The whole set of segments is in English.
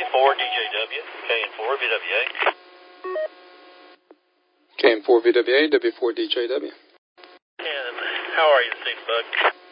W4DJW, KN4VWA. KN4VWA, W4DJW. And how are you this evening, bud?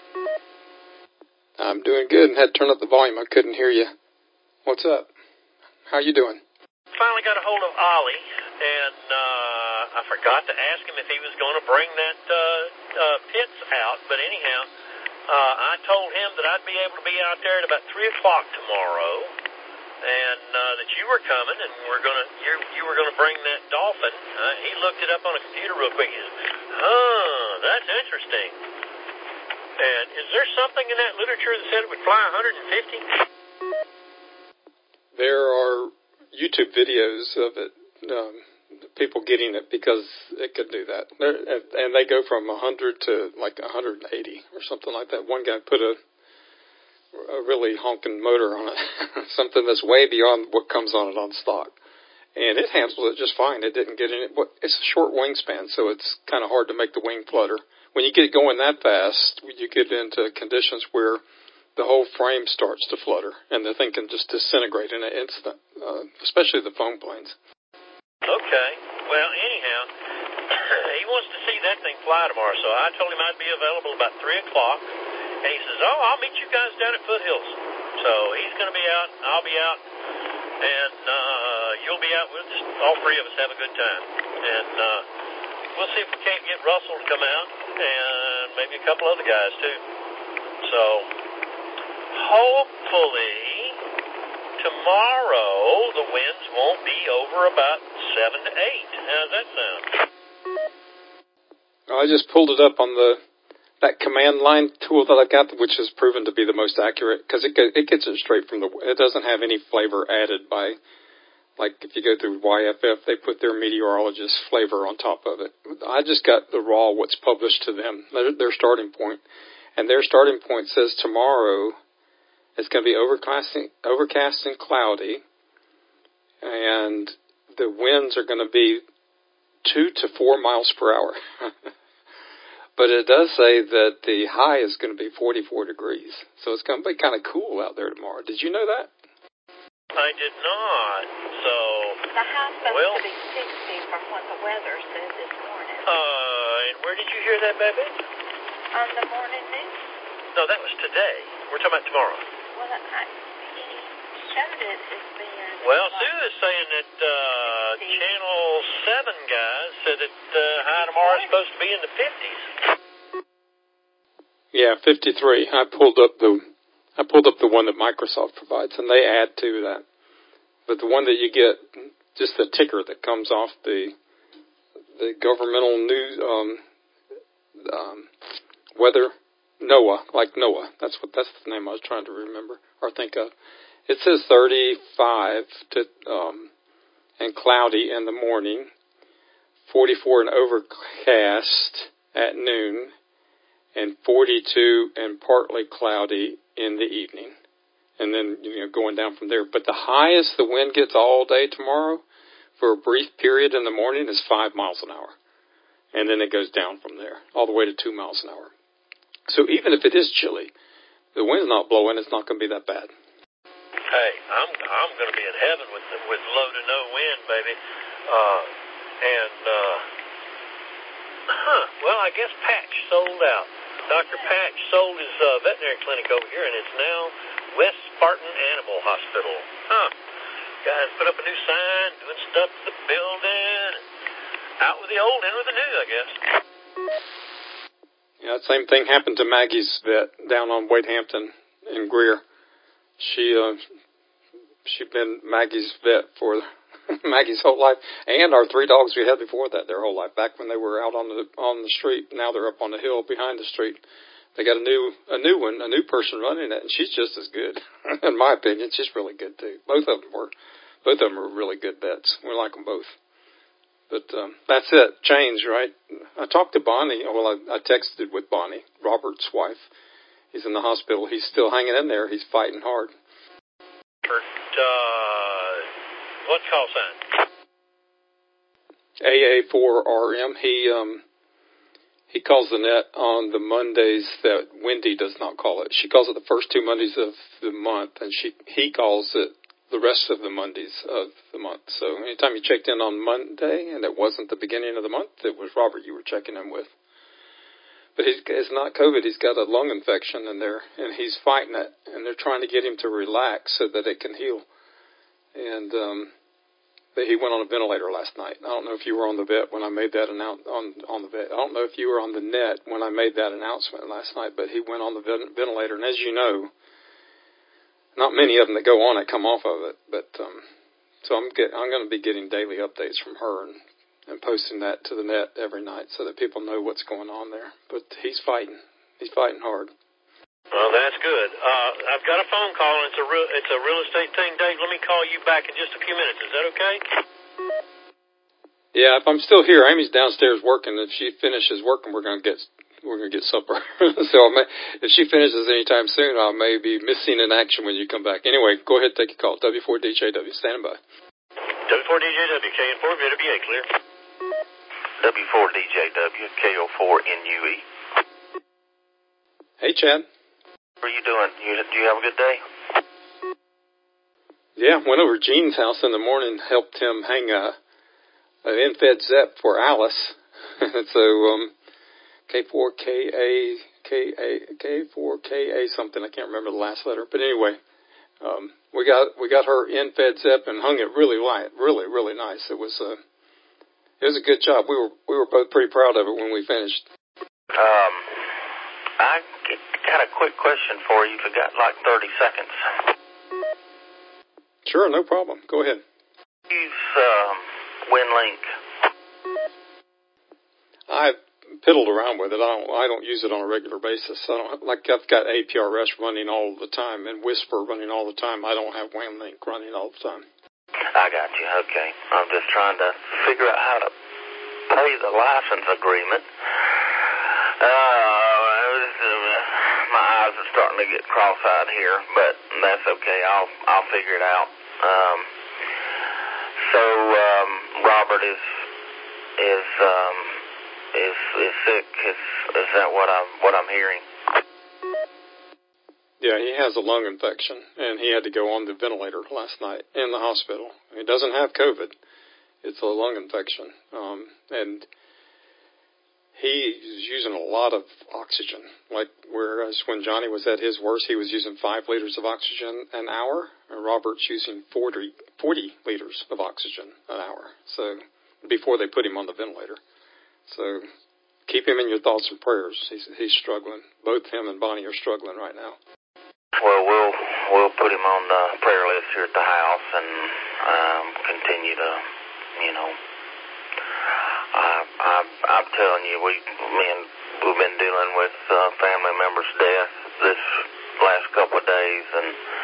I'm doing good and had to turn up the volume. I couldn't hear you. What's up? How you doing? Finally got a hold of Ollie, and I forgot to ask him if he was going to bring that pits out, but anyhow, I told him that I'd be able to be out there at about 3 o'clock tomorrow, and that you were coming, and you were gonna bring that dolphin. He looked it up on a computer real quick. He said, that's interesting. And is there something in that literature that said it would fly 150? There are YouTube videos of it, people getting it because it could do that. And they go from 100 to like 180 or something like that. One guy put a really honking motor on it, something that's way beyond what comes on it on stock. And it handles it just fine. It didn't get in it. It's a short wingspan, so it's kind of hard to make the wing flutter. When you get going that fast, you get into conditions where the whole frame starts to flutter, and the thing can just disintegrate in an instant, especially the foam planes. Okay. Well, anyhow, he wants to see that thing fly tomorrow, so I told him I'd be available about 3 o'clock, and he says, I'll meet you guys down at Foothills. So he's going to be out, I'll be out, and you'll be out. We'll just, all three of us have a good time. And we'll see if we can't get Russell to come out, and maybe a couple other guys, too. So hopefully tomorrow the winds won't be over about 7 to 8. How's that sound? I just pulled it up on that command line tool that I got, which has proven to be the most accurate, because it gets it straight from it doesn't have any flavor added by, like if you go through YFF, they put their meteorologist flavor on top of it. I just got the raw, what's published to them, their starting point. And their starting point says tomorrow it's going to be overcast and cloudy, and the winds are going to be 2 to 4 miles per hour. But it does say that the high is going to be 44 degrees. So it's going to be kind of cool out there tomorrow. Did you know that? I did not. So, the high supposed to be 60 from what the weather said this morning. And where did you hear that, baby? On the morning news. No, that was today. We're talking about tomorrow. Well, he showed it as being... Well, Sue is saying that Channel 7 guys said that high tomorrow is supposed to be in the 50s. Yeah, 53. I pulled up the one that Microsoft provides, and they add to that. But the one that you get, just the ticker that comes off the governmental news weather, NOAA, like NOAA. That's the name I was trying to remember or think of. It says 35 and cloudy in the morning, 44 and overcast at noon, and 42 and partly cloudy in the evening. And then, going down from there. But the highest the wind gets all day tomorrow for a brief period in the morning is 5 miles an hour. And then it goes down from there, all the way to 2 miles an hour. So even if it is chilly, the wind's not blowing, it's not going to be that bad. Hey, I'm going to be in heaven with low to no wind, baby. Well, I guess Patch sold out. Dr. Patch sold his veterinary clinic over here, and it's now West Spartan Animal Hospital. Guys put up a new sign, doing stuff to the building. Out with the old, in with the new, I guess. Yeah, that same thing happened to Maggie's vet down on Wade Hampton in Greer. She'd been Maggie's vet for Maggie's whole life, and our 3 dogs we had before that their whole life. Back when they were out on the street, now they're up on the hill behind the street. They got a new person running it, and she's just as good, in my opinion. She's really good too. Both of them were really good vets. We like them both. But that's it. Change, right? I talked to Bonnie. Well, I texted with Bonnie, Robert's wife. He's in the hospital. He's still hanging in there. He's fighting hard. What's call sign? AA4RM. He calls the net on the Mondays that Wendy does not call it. She calls it the first 2 Mondays of the month, and he calls it the rest of the Mondays of the month. So anytime you checked in on Monday and it wasn't the beginning of the month, it was Robert you were checking in with. But it's not COVID. He's got a lung infection in there, and he's fighting it, and they're trying to get him to relax so that it can heal. And he went on a ventilator last night. I don't know if you were on the vet when I made that on the vet. I don't know if you were on the net when I made that announcement last night, but he went on the ventilator. And as you know, not many of them that go on it come off of it. But so I'm going to be getting daily updates from her and posting that to the net every night so that people know what's going on there. But he's fighting. He's fighting hard. Well, that's good. I've got a phone call, and it's a real estate thing, Dave. Let me call you back in just a few minutes. Is that okay? Yeah, if I'm still here, Amy's downstairs working. If she finishes working, we're gonna get supper. So if she finishes anytime soon, I may be missing in action when you come back. Anyway, go ahead, take your call. W4DJW, standing by. W4DJW, KN4, VWA, clear. W4DJW, KO4NUE. Hey, Chad. What are you doing? Do you have a good day? Yeah, went over to Gene's house in the morning, helped him hang an infed Zep for Alice. So K4KA something. I can't remember the last letter, but anyway, we got her infed Zep and hung it really light, really nice. It was a good job. We were both pretty proud of it when we finished. I got a quick question for you. If you got like 30 seconds. Sure, no problem. Go ahead. Use WinLink. I've piddled around with it. I don't use it on a regular basis. I've got APRS running all the time and Whisper running all the time. I don't have WinLink running all the time. I got you. Okay. I'm just trying to figure out how to pay the license agreement. My eyes are starting to get cross-eyed here, but that's okay. I'll figure it out. So Robert is sick. Is that what I'm hearing? Yeah, he has a lung infection, and he had to go on the ventilator last night in the hospital. He doesn't have COVID. It's a lung infection, and he's using a lot of oxygen. Like, whereas when Johnny was at his worst, he was using 5 liters of oxygen an hour, and Robert's using 40 liters of oxygen an hour. So before they put him on the ventilator. So keep him in your thoughts and prayers. He's struggling. Both him and Bonnie are struggling right now. Well, we'll put him on the prayer list here at the house and continue to, I'm telling you, we've been dealing with family members' death this last couple of days, and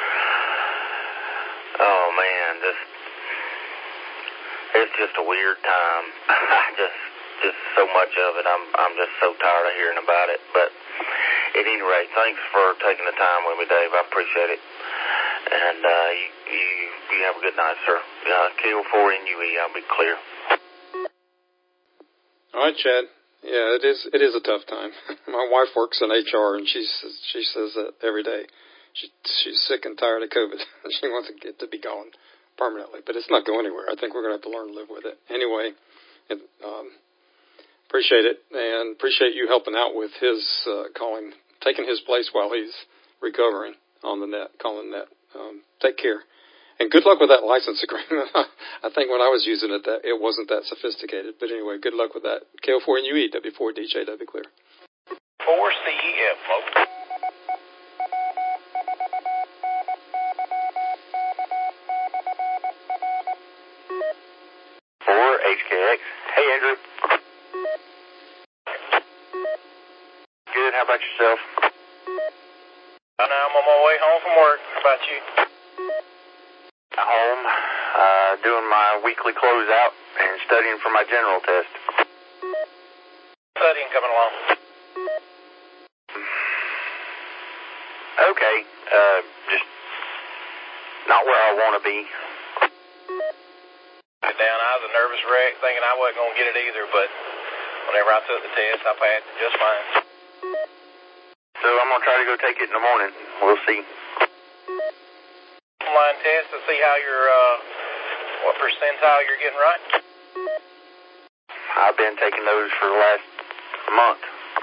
oh man, it's just a weird time. just so much of it. I'm just so tired of hearing about it. But at any rate, thanks for taking the time with me, Dave. I appreciate it. And you have a good night, sir. KO4NUE, I'll be clear. All right, Chad. Yeah, it is a tough time. My wife works in HR, and she says that every day. She's sick and tired of COVID. She wants it to be gone permanently, but it's not going anywhere. I think we're going to have to learn to live with it. Anyway, appreciate it, and appreciate you helping out with his taking his place while he's recovering on the net, calling net. Take care. And good luck with that license agreement. I think when I was using it, that it wasn't that sophisticated. But anyway, good luck with that. KO4NUE, W4DJW, clear. 4CEF, folks. 4HKX. Hey, Andrew. Good. How about yourself? I'm on my way home from work. How about you? Home, doing my weekly closeout and studying for my general test. Studying coming along. Okay, just not where I want to be. Down, I was a nervous wreck, thinking I wasn't going to get it either, but whenever I took the test, I passed it just fine. So I'm going to try to go take it in the morning. We'll see. online test to see how what percentile you're getting right? I've been taking those for the last month.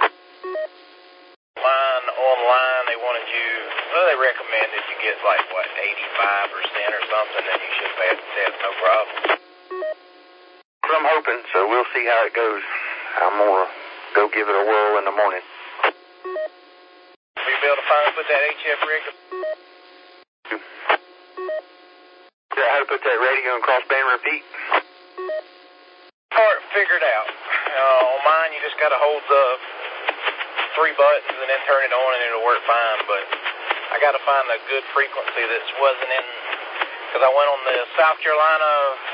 Online, they wanted you, they recommended you get 85% or something, and you should pass the test, no problem. Well, I'm hoping, so we'll see how it goes. I'm going to go give it a whirl in the morning. Will you be able to finally put that HF rig? How to put that radio and crossband repeat? Part figured out. On mine, you just got to hold the 3 buttons and then turn it on and it'll work fine, but I got to find a good frequency that wasn't in, because I went on the South Carolina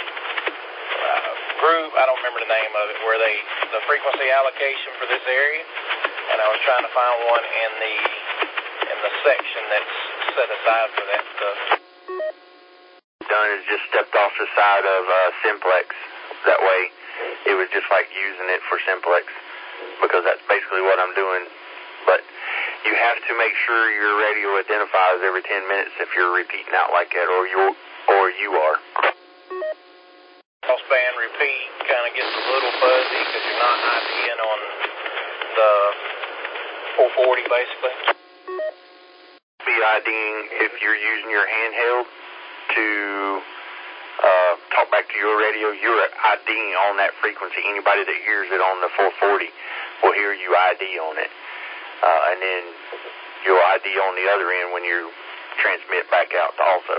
group, I don't remember the name of it, where the frequency allocation for this area, and I was trying to find one in the section that's set aside for that stuff. Done is just stepped off the side of Simplex. That way, it was just like using it for Simplex, because that's basically what I'm doing. But you have to make sure your radio identifies every 10 minutes if you're repeating out like that, or you are. Crossband repeat kind of gets a little fuzzy because you're not IDing on the 440 basically. Be IDing if you're using your handheld to talk back to your radio, you're IDing on that frequency. Anybody that hears it on the 440 will hear you ID on it. And then you'll ID on the other end when you transmit back out also.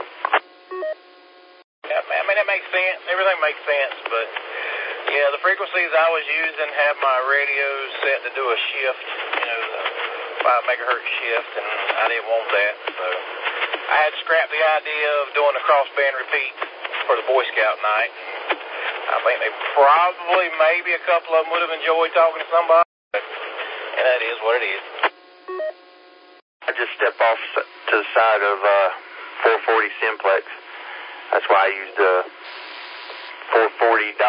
Yeah, I mean, that makes sense. Everything makes sense, but yeah, the frequencies I was using have my radio set to do a shift, the 5 megahertz shift, and I didn't want that, so I had to scrap the idea of doing a crossband repeat for the Boy Scout night. I think they probably, maybe a couple of them would have enjoyed talking to somebody, and that is what it is. I just stepped off to the side of 440 Simplex. That's why I used 440.025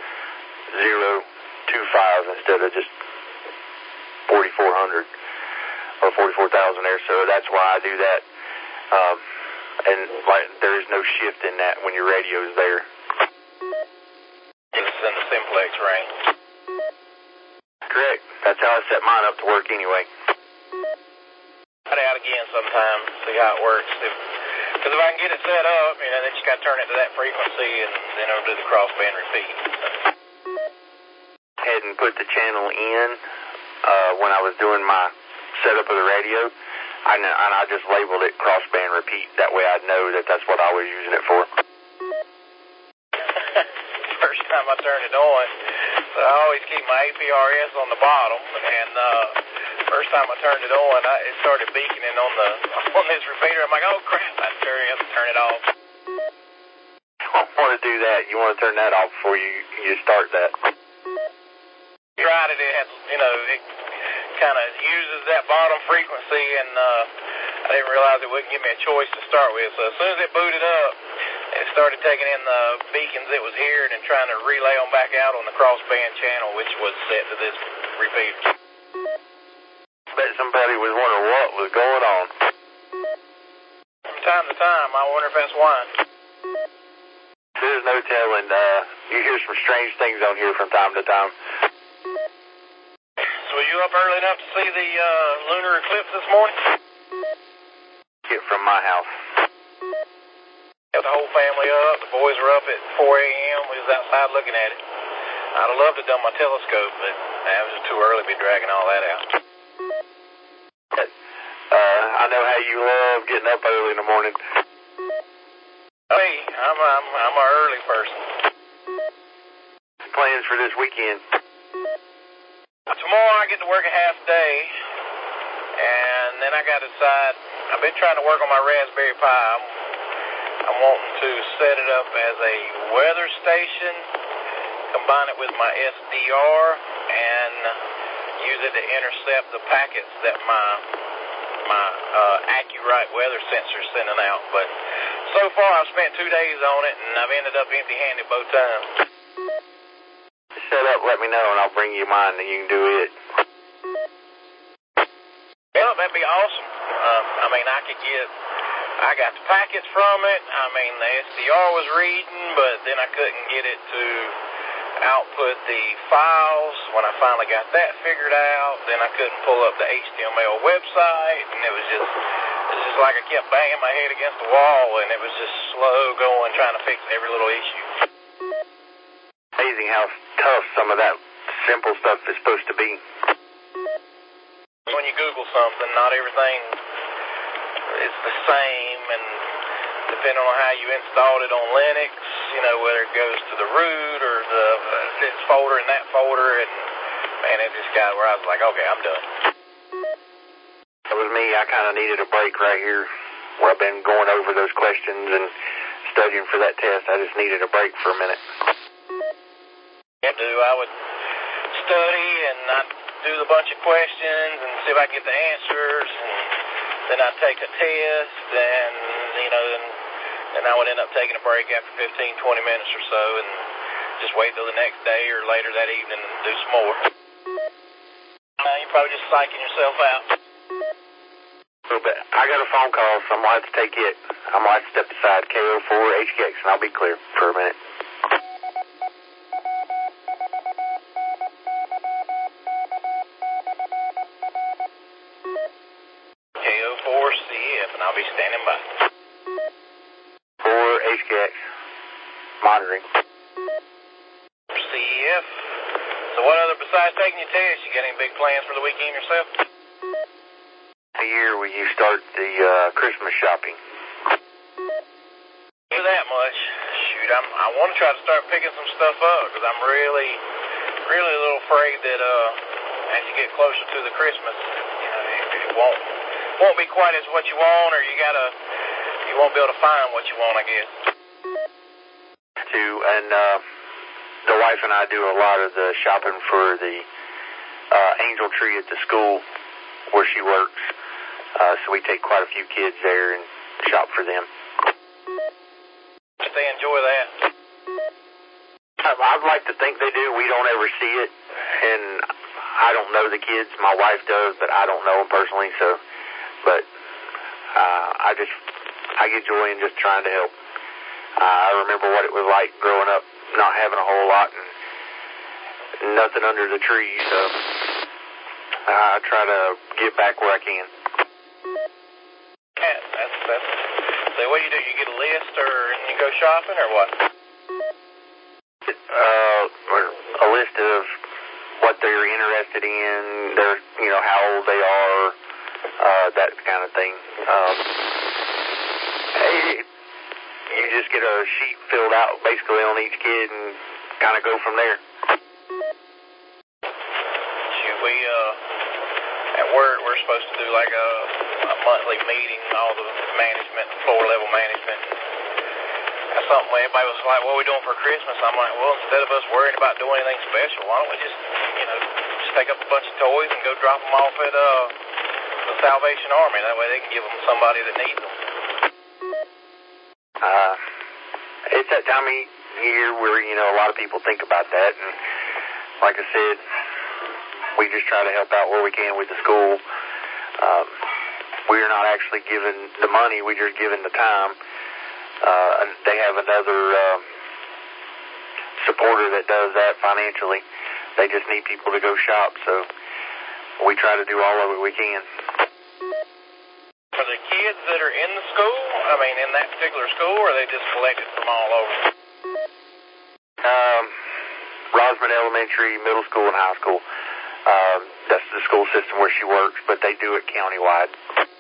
instead of just 4,400 or 44,000 there. So that's why I do that. And there is no shift in that when your radio is there. It's in the Simplex range. Correct. That's how I set mine up to work anyway. Try it out again sometime, see how it works. Because if I can get it set up, then you got to turn it to that frequency, and then it'll do the crossband repeat. Ahead and put the channel in when I was doing my setup of the radio, and I just labeled it crossband repeat. That way I'd know that that's what I was using it for. First time I turned it on, so I always keep my APRS on the bottom, and first time I turned it on, it started beaconing on this repeater. I'm like, oh crap, I have to turn it off. You don't want to do that. You want to turn that off before you start that. You tried it, it kind of uses that bottom frequency, and I didn't realize it wouldn't give me a choice to start with. So as soon as it booted up, it started taking in the beacons it was hearing and trying to relay them back out on the crossband channel, which was set to this repeater. I bet somebody was wondering what was going on. From time to time, I wonder if that's why. There's no telling. You hear some strange things on here from time to time. So were you up early enough to see the lunar eclipse this morning? Get from my house. Got the whole family up. The boys were up at 4 a.m. We was outside looking at it. I'd have loved to have done my telescope, but it was just too early to be dragging all that out. I know how you love getting up early in the morning. Hey, I'm an early person. Plans for this weekend? Tomorrow I get to work a half day, and then I got to decide. I've been trying to work on my Raspberry Pi. I'm wanting to set it up as a weather station, combine it with my SDR, and use it to intercept the packets that my Accurite weather sensor is sending out. But so far I've spent 2 days on it, and I've ended up empty-handed both times. Set up, let me know, and I'll bring you mine, and you can do it. Well, that'd be awesome. I could get I got the packets from it. I mean, the SDR was reading, but then I couldn't get it to output the files. When I finally got that figured out, then I couldn't pull up the HTML website, and it was just like I kept banging my head against the wall, and it was just slow going, trying to fix every little issue. Amazing how tough some of that simple stuff is supposed to be. When you Google something, not everything is the same, and depending on how you installed it on Linux, you know, whether it goes to the root or the this folder and that folder, and man, it just got where I was like, okay, I'm done. That was me. I kind of needed a break right here where I've been going over those questions and studying for that test. I just needed a break for a minute. I would study and I'd do a bunch of questions and see if I could get the answers, and then I'd take a test, and, you know, and I would end up taking a break after 15, 20 minutes or so, and just wait till the next day or later that evening and do some more. You're probably just psyching yourself out. A little bit. I got a phone call, so I'm going to have to take it. I'm going to have to step aside. KO4HKX, and I'll be clear for a minute. KO4CF, and I'll be standing by. 4HKX, monitoring. CF. So what other, besides taking your test, you got any big plans for the weekend yourself? The year where you start the Christmas shopping. Do that much. Shoot, I want to try to start picking some stuff up, because I'm really a little afraid that as you get closer to the Christmas, you know, it won't be quite as what you want, or you won't be able to find what you want, I guess. And the wife and I do a lot of the shopping for the Angel Tree at the school where she works. So we take quite a few kids there and shop for them. They enjoy that. I'd like to think they do. We don't ever see it, and I don't know the kids. My wife does, but I don't know them personally. But I get joy in just trying to help. I remember what it was like growing up, not having a whole lot and nothing under the tree. So I try to get back where I can. Yeah, that's. So what do? You get a list, or you go shopping, or what? A list of what they're interested in, how old they are, that kind of thing. You just get a sheet filled out basically on each kid and kind of go from there. We at work we're supposed to do like a monthly meeting, all the management, floor level management. That's something where everybody was like, what are we doing for Christmas? I'm like, well, instead of us worrying about doing anything special, why don't we just take up a bunch of toys and go drop them off at the Salvation Army? That way they can give them to somebody that needs them. It's that time of year where, a lot of people think about that. And like I said, we just try to help out where we can with the school. We're not actually giving the money. We're just giving the time. And they have another supporter that does that financially. They just need people to go shop. So we try to do all of it we can. Are the kids that are in the school, in that particular school, or are they just collected from all over? Rosman Elementary, middle school, and high school. That's the school system where she works, but they do it countywide.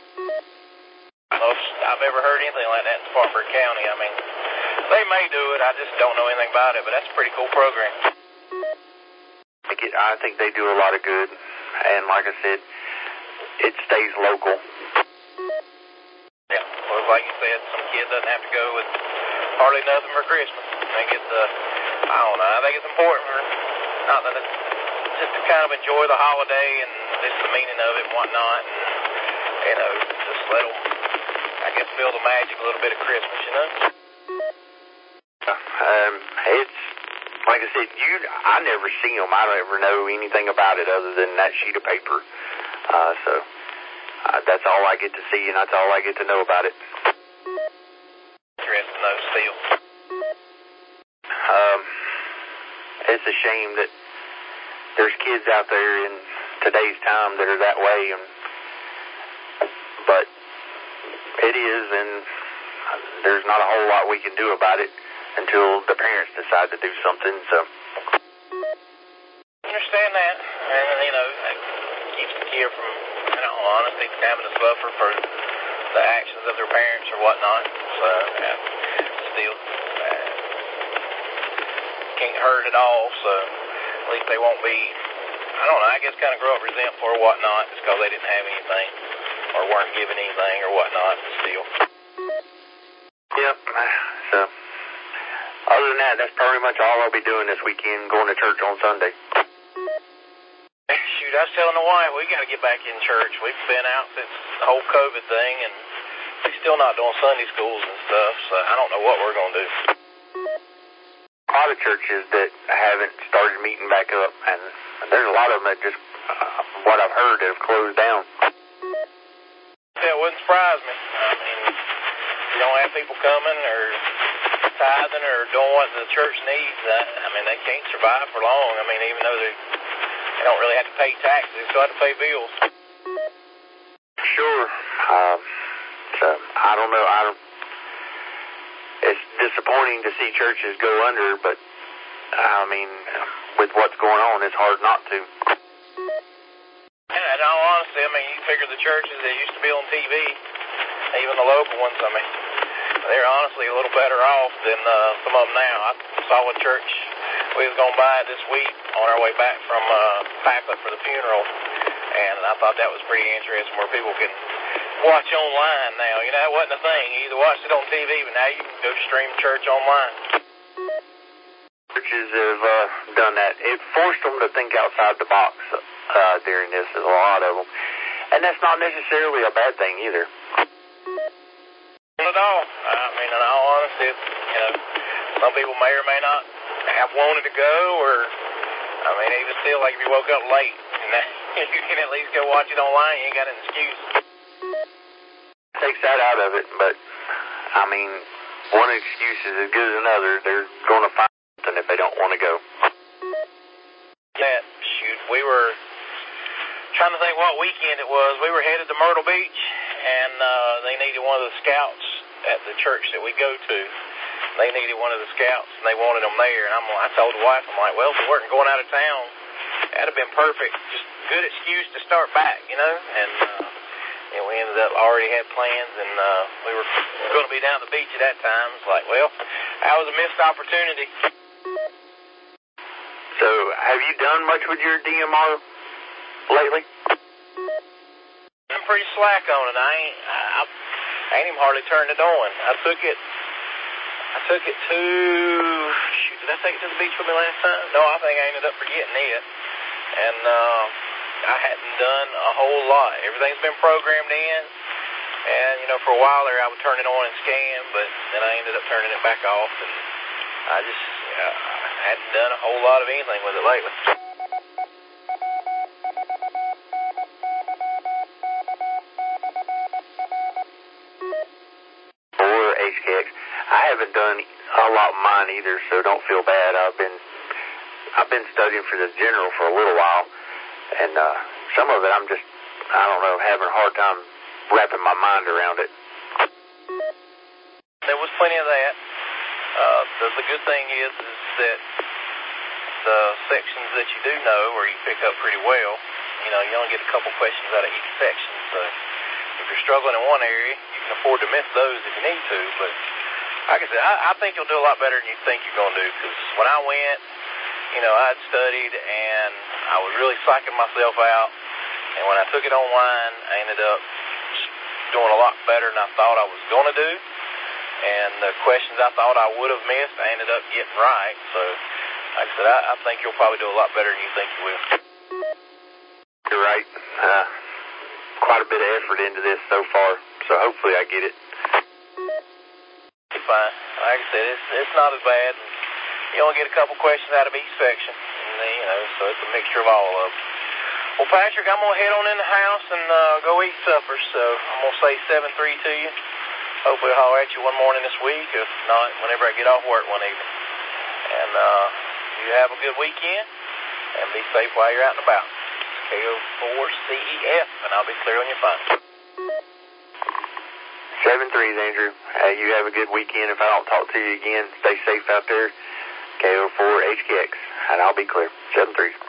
I've never heard anything like that in Spartanburg County. They may do it. I just don't know anything about it, but that's a pretty cool program. I think they do a lot of good, and like I said, it stays local. Yeah, well, like you said, some kid doesn't have to go with hardly nothing for Christmas. They get I think it's important just to kind of enjoy the holiday and just the meaning of it and whatnot, and just let them, I guess, feel the magic a little bit of Christmas, It's like I said, I never see them. I don't ever know anything about it other than that sheet of paper. So that's all I get to see, and that's all I get to know about it. interested to know still. It's a shame that there's kids out there in today's time that are that way, but it is, and there's not a whole lot we can do about it until the parents decide to do something. So I understand that, and it keeps the kid from, honestly, having to suffer for the actions of their parents or whatnot. So still can't hurt at all. So at least they won't be, I guess kind of grow up resentful or whatnot just because they didn't have anything or weren't given anything or whatnot. Still. Yep. So other than that, that's pretty much all I'll be doing this weekend, going to church on Sunday. Shoot, I was telling the wife, we got to get back in church. We've been out since the whole COVID thing, and we're still not doing Sunday schools and stuff, so I don't know what we're going to do. A lot of churches that haven't started meeting back up, and there's a lot of them that just, what I've heard, that have closed down. Yeah, it wouldn't surprise me. I mean, you don't have people coming or tithing or doing what the church needs. They can't survive for long. Even though they don't really have to pay taxes, they still have to pay bills. Sure. So I don't know. It's disappointing to see churches go under, but with what's going on, it's hard not to. And in all honesty, you figure the churches that used to be on TV, even the local ones, they're honestly a little better off than some of them now. I saw a church we was going by this week on our way back from pack up for the funeral, and I thought that was pretty interesting where people can watch online now. That wasn't a thing. You either watched it on TV, but now you can go stream church online. Churches have done that. It forced them to think outside the box during this, a lot of them. And that's not necessarily a bad thing either. Not at all. In all honesty, some people may or may not have wanted to go, or, even still, like if you woke up late, and you can at least go watch it online, you ain't got an excuse. Takes that out of it, but, one excuse is as good as another. They're going to find something if they don't want to go. We were trying to think what weekend it was. We were headed to Myrtle Beach, and they needed one of the scouts at the church that we go to. They needed one of the scouts, and they wanted them there. And I told the wife, well, if we weren't going out of town, that'd have been perfect. Just a good excuse to start back, And we ended up already had plans, and we were going to be down at the beach at that time. It's like, well, that was a missed opportunity. So, have you done much with your DMR lately? I'm pretty slack on it. I ain't even hardly turned it on. I took it to, did I take it to the beach with me last time? No, I think I ended up forgetting it. And I hadn't done a whole lot. Everything's been programmed in. And, for a while there I would turn it on and scan, but then I ended up turning it back off. And I just hadn't done a whole lot of anything with it lately. Or HKX. I haven't done a lot of mine either, so don't feel bad. I've been studying for the general for a little while, and some of it I'm just, having a hard time wrapping my mind around it. There was plenty of that. The good thing is that the sections that you do know, or you pick up pretty well, you only get a couple questions out of each section, so if you're struggling in one area, you can afford to miss those if you need to, but like I said, I think you'll do a lot better than you think you're going to do, because when I went, I'd studied, and I was really psyching myself out, and when I took it online, I ended up doing a lot better than I thought I was going to do, and the questions I thought I would have missed, I ended up getting right, so like I said, I think you'll probably do a lot better than you think you will. You're right. Quite a bit of effort into this so far, so hopefully I get it. It's fine. Like I said, it's not as bad. You only get a couple questions out of each section, and so it's a mixture of all of them. Well, Patrick, I'm going to head on in the house and go eat supper, so I'm going to say 7-3 to you. hopefully I'll holler at you one morning this week, if not, whenever I get off work one evening. And you have a good weekend, and be safe while you're out and about. KO4CEF, and I'll be clear on your phone. 7-3, Andrew. You have a good weekend. If I don't talk to you again, stay safe out there. KO4HKX, and I'll be clear. 7-3.